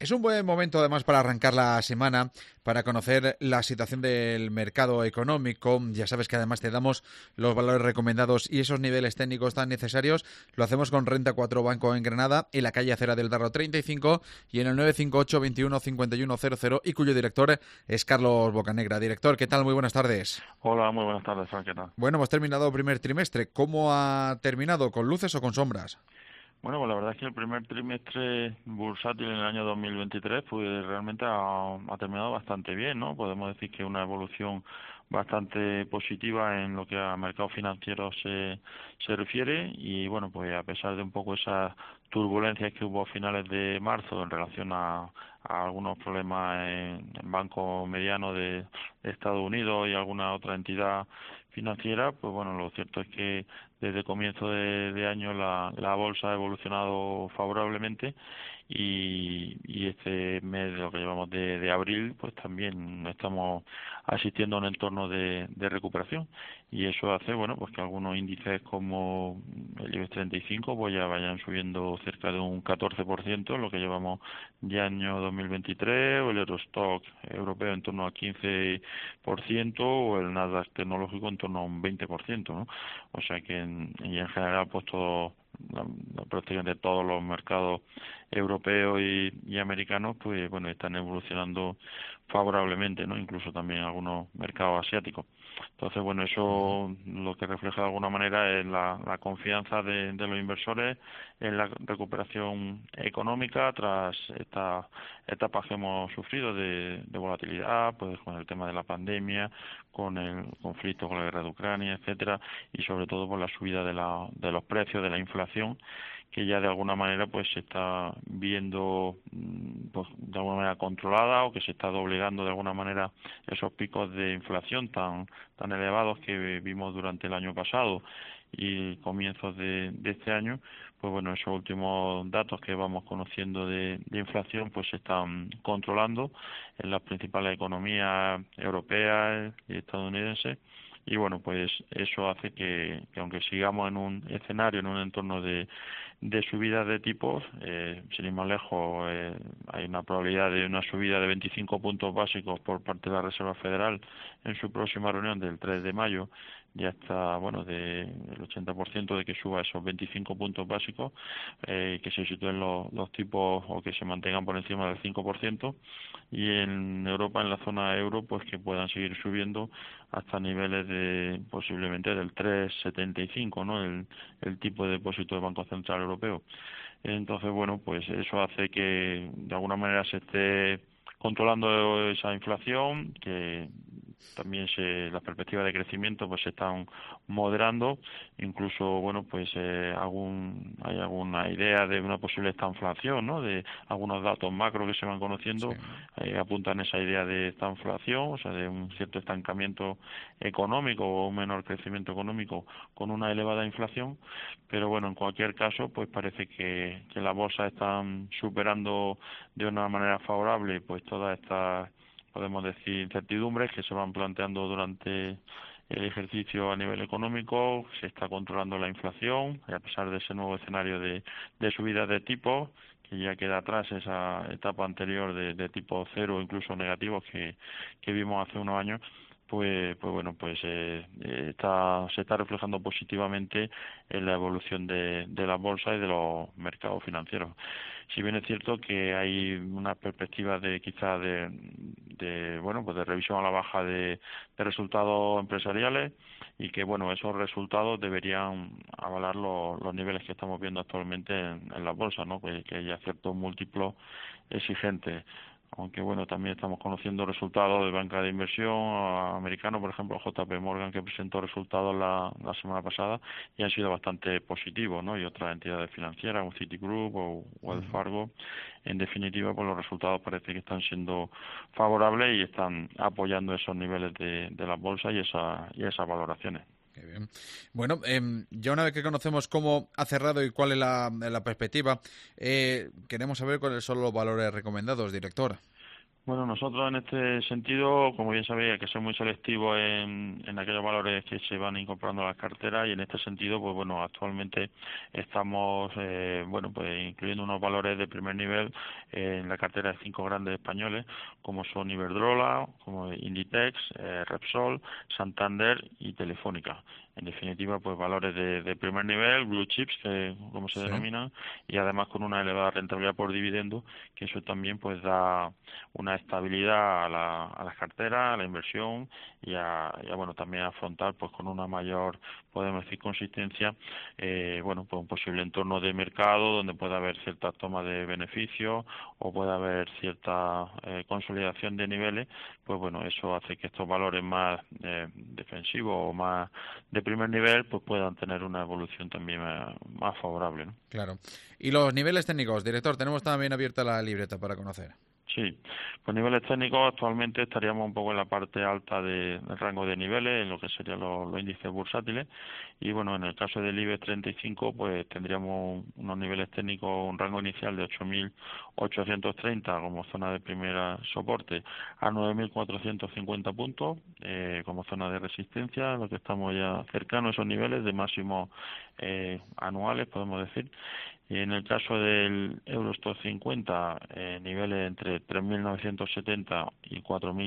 Es un buen momento además para arrancar la semana, para conocer la situación del mercado económico. Ya sabes que además te damos los valores recomendados y esos niveles técnicos tan necesarios. Lo hacemos con Renta 4 Banco en Granada, en la calle Acera del Darro 35 y en el 958 21 5100, y cuyo director es Carlos Bocanegra. Director, ¿qué tal? Muy buenas tardes. Hola, muy buenas tardes, Frank, ¿qué tal? Bueno, hemos terminado el primer trimestre. ¿Cómo ha terminado? ¿Con luces o con sombras? Bueno, pues la verdad es que el primer trimestre bursátil en el año 2023 pues realmente ha terminado bastante bien, ¿no? Podemos decir que una evolución bastante positiva en lo que a mercados financieros se refiere y bueno, pues a pesar de un poco esas turbulencias que hubo a finales de marzo en relación a algunos problemas en bancos medianos de Estados Unidos y alguna otra entidad financiera, pues bueno, lo cierto es que desde comienzo de año la bolsa ha evolucionado favorablemente y este mes, de lo que llevamos de abril, pues también estamos asistiendo a un entorno de recuperación y eso hace, bueno, pues que algunos índices como el IBEX 35 pues ya vayan subiendo cerca de un 14% en lo que llevamos de año 2023, o el Eurostock europeo en torno al 15%, o el Nasdaq tecnológico en torno a un 20%, ¿no? O sea que y en general pues prácticamente todos los mercados europeos y americanos pues bueno están evolucionando favorablemente, ¿no? Incluso también algunos mercados asiáticos. Entonces, bueno, eso lo que refleja de alguna manera es la confianza de los inversores en la recuperación económica tras estas etapas que hemos sufrido de volatilidad, pues con el tema de la pandemia, con el conflicto con la guerra de Ucrania, etcétera, y sobre todo por la subida de los precios, de la inflación, que ya de alguna manera pues se está viendo pues de alguna manera controlada, o que se está doblegando de alguna manera esos picos de inflación tan elevados que vimos durante el año pasado y comienzos de este año. Pues bueno, esos últimos datos que vamos conociendo de inflación pues se están controlando en las principales economías europeas y estadounidenses. Y bueno, pues eso hace que aunque sigamos en un escenario, en un entorno de subida de tipos, sin ir más lejos, hay una probabilidad de una subida de 25 puntos básicos por parte de la Reserva Federal en su próxima reunión del 3 de mayo, ya está, bueno, del 80% de que suba esos 25 puntos básicos, que se sitúen los tipos o que se mantengan por encima del 5%, y en Europa, en la zona euro, pues que puedan seguir subiendo hasta niveles de posiblemente del 3,75, ¿no? El tipo de depósito del Banco Central Europeo. Entonces, bueno, pues eso hace que de alguna manera se esté controlando esa inflación, que también las perspectivas de crecimiento pues se están moderando, incluso bueno pues hay alguna idea de una posible estanflación, ¿no? De algunos datos macro que se van conociendo, Sí. apuntan esa idea de estanflación, o sea, de un cierto estancamiento económico o un menor crecimiento económico con una elevada inflación. Pero bueno, en cualquier caso pues parece que las bolsas están superando de una manera favorable pues todas estas, podemos decir, incertidumbres que se van planteando durante el ejercicio a nivel económico. Se está controlando la inflación, y a pesar de ese nuevo escenario de subidas de tipos, que ya queda atrás esa etapa anterior de tipo cero, incluso negativos, que vimos hace unos años. Pues bueno, pues se está reflejando positivamente en la evolución de la bolsa y de los mercados financieros. Si bien es cierto que hay una perspectiva de quizá bueno, pues de revisión a la baja de resultados empresariales, y que bueno, esos resultados deberían avalar los niveles que estamos viendo actualmente en la bolsa, ¿no? Pues que haya ciertos múltiplos exigentes. Aunque bueno, también estamos conociendo resultados de banca de inversión americano, por ejemplo JP Morgan, que presentó resultados la semana pasada y han sido bastante positivos, ¿no? Y otras entidades financieras, como Citigroup o Wells Fargo. En definitiva, pues los resultados parece que están siendo favorables y están apoyando esos niveles de las bolsas y esas valoraciones. Qué bien. Bueno, ya una vez que conocemos cómo ha cerrado y cuál es la perspectiva, queremos saber cuáles son los valores recomendados, director. Bueno, nosotros en este sentido, como bien sabéis, hay que ser muy selectivo en aquellos valores que se van incorporando a las carteras y en este sentido, pues bueno, actualmente estamos, bueno, pues incluyendo unos valores de primer nivel en la cartera de 5 grandes españoles, como son Iberdrola, como Inditex, Repsol, Santander y Telefónica. En definitiva, pues valores de primer nivel, blue chips, que como se Sí. denominan, y además con una elevada rentabilidad por dividendo, que eso también pues da una estabilidad a las carteras, a la inversión bueno, también afrontar pues con una mayor, podemos decir, consistencia, bueno, pues un posible entorno de mercado donde pueda haber cierta toma de beneficios o pueda haber cierta consolidación de niveles, pues bueno, eso hace que estos valores más defensivos o más de primer nivel pues puedan tener una evolución también más favorable, ¿no? Claro. Y los niveles técnicos, director, tenemos también abierta la libreta para conocer. Sí, pues niveles técnicos actualmente estaríamos un poco en la parte alta del rango de niveles, en lo que serían los índices bursátiles, y bueno, en el caso del IBEX 35, pues tendríamos unos niveles técnicos, un rango inicial de 8.830 como zona de primera soporte a 9.450 puntos como zona de resistencia, lo que estamos ya cercanos a esos niveles de máximos anuales, podemos decir. Y en el caso del Eurostoxx 50, niveles entre 3.970 y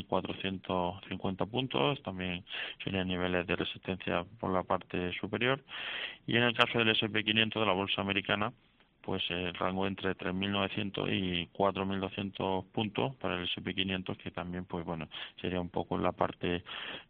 4.450 puntos, también serían niveles de resistencia por la parte superior. Y en el caso del S&P 500 de la bolsa americana, pues el rango entre 3.900 y 4.200 puntos para el S&P 500, que también, pues bueno, sería un poco en la parte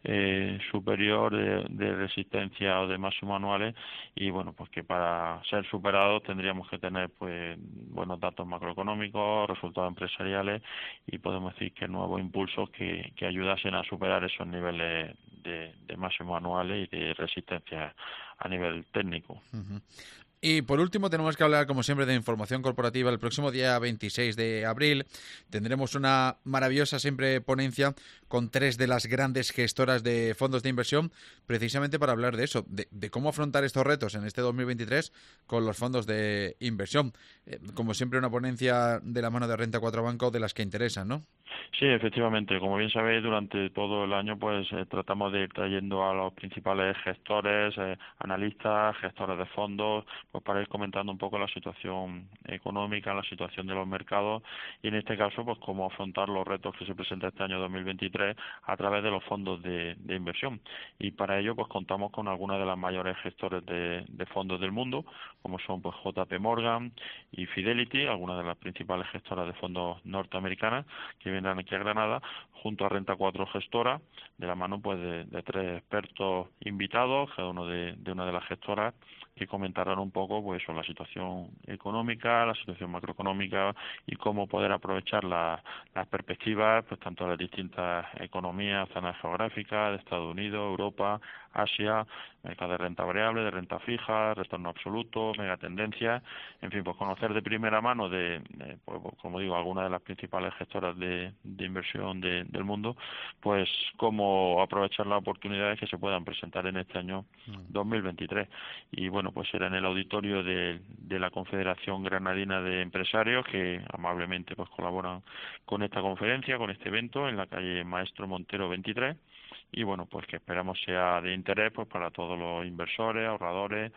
superior de resistencia o de máximo anuales, y bueno, pues que para ser superados tendríamos que tener pues buenos datos macroeconómicos, resultados empresariales y podemos decir que nuevos impulsos que ayudasen a superar esos niveles de máximo anuales y de resistencia a nivel técnico. Uh-huh. Y por último tenemos que hablar, como siempre, de información corporativa. El próximo día 26 de abril tendremos una maravillosa siempre ponencia con 3 de las grandes gestoras de fondos de inversión, precisamente para hablar de eso, de cómo afrontar estos retos en este 2023 con los fondos de inversión. Como siempre, una ponencia de la mano de Renta 4 Banco de las que interesan, ¿no? Sí, efectivamente. Como bien sabéis, durante todo el año pues tratamos de ir trayendo a los principales gestores, analistas, gestores de fondos, pues para ir comentando un poco la situación económica, la situación de los mercados y en este caso pues cómo afrontar los retos que se presentan este año 2023 a través de los fondos de inversión. Y para ello pues contamos con algunas de las mayores gestores de fondos del mundo, como son pues JP Morgan y Fidelity, algunas de las principales gestoras de fondos norteamericanas que vendrán aquí a Granada, junto a Renta 4 Gestora, de la mano pues de 3 expertos invitados, cada uno de una de las gestoras, que comentarán un poco pues sobre la situación económica, la situación macroeconómica y cómo poder aprovechar las perspectivas, pues tanto de las distintas economías, zonas geográficas, de Estados Unidos, Europa, Asia, mercado de renta variable, de renta fija, retorno absoluto, megatendencias, en fin, pues conocer de primera mano pues, como digo, algunas de las principales gestoras de inversión del mundo, pues cómo aprovechar las oportunidades que se puedan presentar en este año 2023. Y bueno, pues será en el auditorio de la Confederación Granadina de Empresarios, que amablemente pues colaboran con esta conferencia, con este evento, en la calle Maestro Montero 23, y bueno, pues que esperamos sea de interés pues para todos los inversores, ahorradores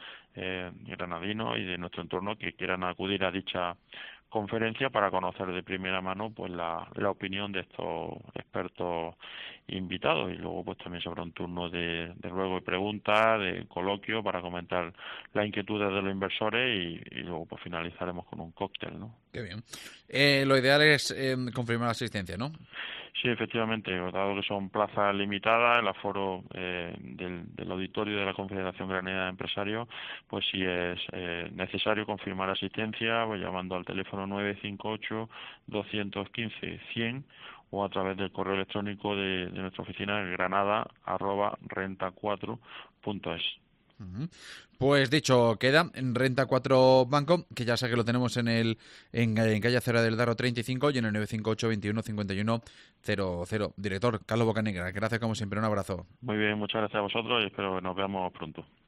granadinos y de nuestro entorno que quieran acudir a dicha conferencia para conocer de primera mano pues la opinión de estos expertos invitados, y luego pues también se habrá un turno de ruego y preguntas, de coloquio para comentar las inquietudes de los inversores y luego pues finalizaremos con un cóctel, ¿no? Qué bien. Lo ideal es confirmar la asistencia, ¿no? Sí, efectivamente, dado que son plazas limitadas, el aforo del auditorio de la Confederación Granadina de Empresarios, pues si es necesario confirmar asistencia, pues llamando al teléfono 958-215-100 o a través del correo electrónico de nuestra oficina, granada@renta4.es. Uh-huh. Pues dicho queda, en Renta 4 Banco, que ya sé que lo tenemos en calle Acera del Darro 35 y en el 958 21 51 00. Director Carlos Bocanegra, gracias como siempre, un abrazo. Muy bien, muchas gracias a vosotros y espero que nos veamos pronto.